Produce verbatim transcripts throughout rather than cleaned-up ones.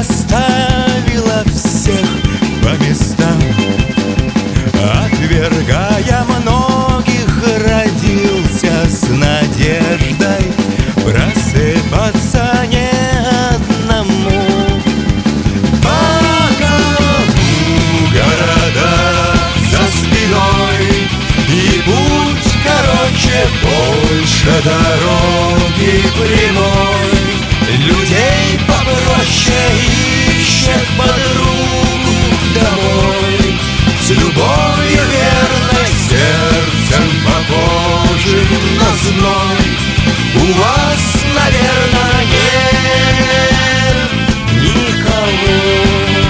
расставила всех по местам. Отвергая многих, родился с надеждой просыпаться не одному. Пока города за спиной и путь короче, больше дороги прямой, людей попроще ищет подругу домой. С любовью верной, сердцем похожим на зной. У вас, наверное, нет никого.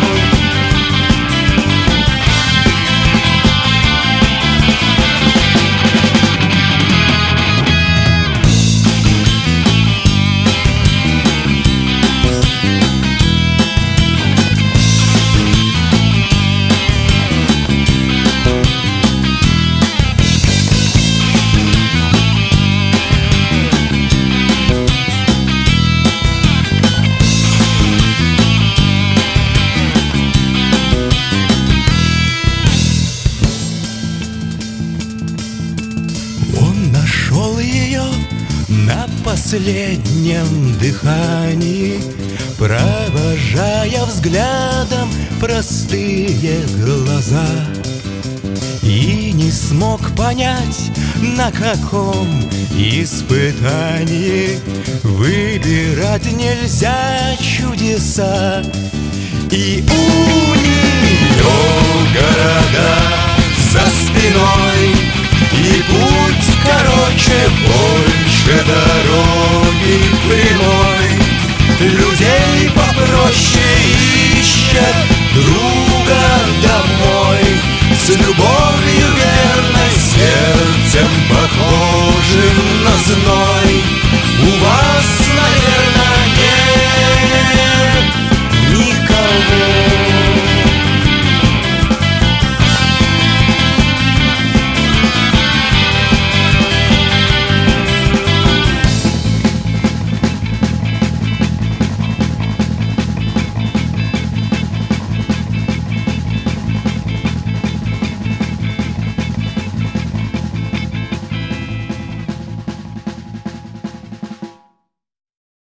Нашел ее на последнем дыхании, провожая взглядом простые глаза. И не смог понять, на каком испытании выбирать нельзя чудеса. И у нее города за спиной, и путь короче, больше дороги прямой, людей попроще